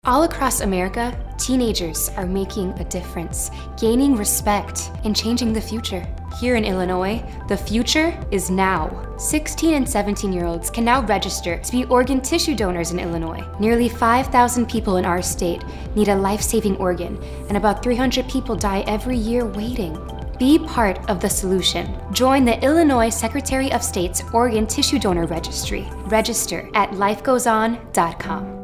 All across America, teenagers are making a difference, gaining respect, and changing the future. Here in Illinois, the future is now. 16 and 17-year-olds can now register to be organ tissue donors in Illinois. Nearly 5,000 people in our state need a life-saving organ, and about 300 people die every year waiting. Be part of the solution. Join the Illinois Secretary of State's Organ Tissue Donor Registry. Register at lifegoeson.com.